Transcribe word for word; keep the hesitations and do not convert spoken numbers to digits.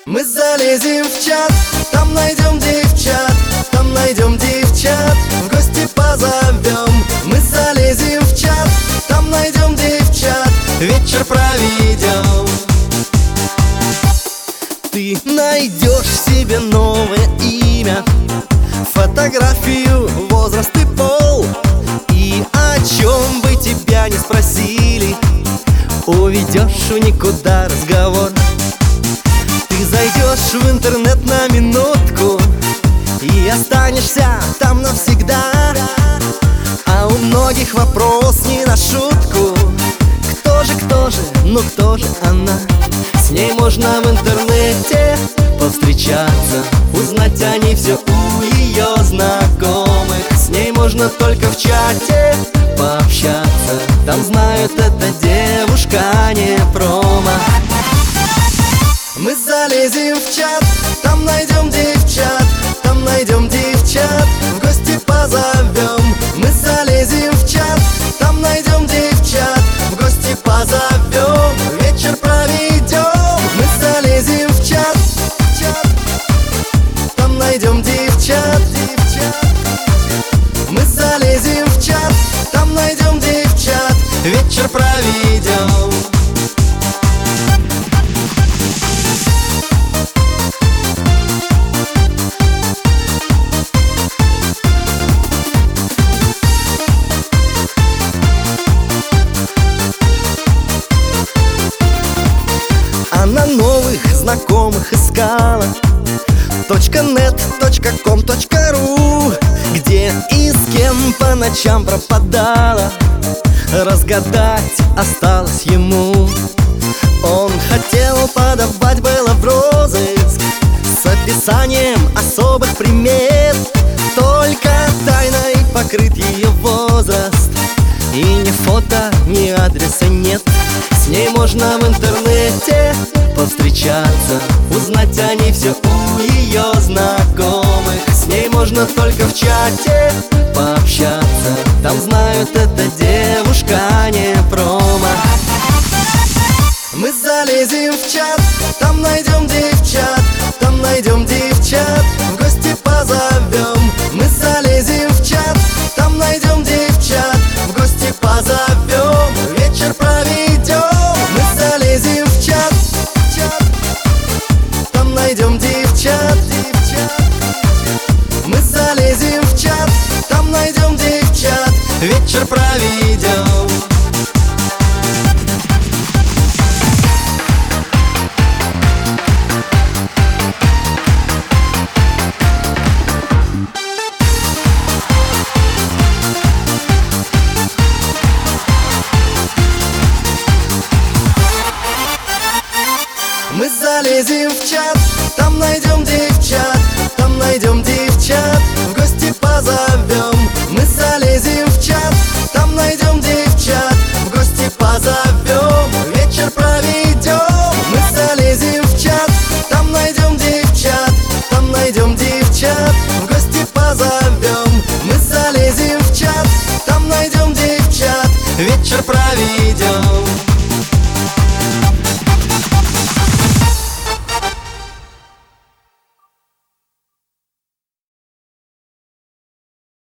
Мы залезем в чат, там найдем девчат, там найдем девчат, в гости позовем. Мы залезем в чат, там найдем девчат, вечер проведем. Ты найдешь себе новое имя, фотографию, возраст и пол, и о чем бы тебя не спросили, уведешь в никуда разговор. Ты зайдешь в интернет на минутку и останешься там навсегда. А у многих вопрос не на шутку: кто же, кто же, ну кто же она? С ней можно в интернете повстречаться, узнать о ней все у ее знакомых. С ней можно только в чате пообщаться, там знают, эта девушка не промах. Мы залезем в чат, там найдем девчат, там найдем девчат, в гости позовем. Мы залезем в чат, там найдем девчат, в гости позовем, вечер проведем. Мы залезем в чат, чат, там найдем девчат, девчат. Мы залезем в чат, там найдем девчат, вечер проведем. Она новых знакомых искала .нет, .ком, .ру, где и с кем по ночам пропадала. Разгадать осталось ему. Он хотел подавать было в розыск с описанием особых примет, только тайной покрыт ее возраст, и ни фото, ни адреса нет. С ней можно в интернете повстречаться, узнать о ней все у ее знакомых. С ней можно только в чате пообщаться, там знают, эта девушка не промах. Мы залезем в чат, там найдем девчат, там найдем девчат, в гости позовем. Мы залезем в чат, там найдем девчат, в гости позовем, вечер проведем. Мы залезем в чат, чат, там найдем девчат, девчат. Мы залезем в чат, там найдем девчат, вечер проведем. Мы залезем в чат, там найдем девчат, там найдем девчат, в гости позовем. Мы залезем в чат, там найдем девчат, в гости позовем, вечер проведем. Мы залезем в чат, там найдем девчат, там найдем девчат, в гости позовем. Мы залезем в чат, там найдем девчат, вечер проведем.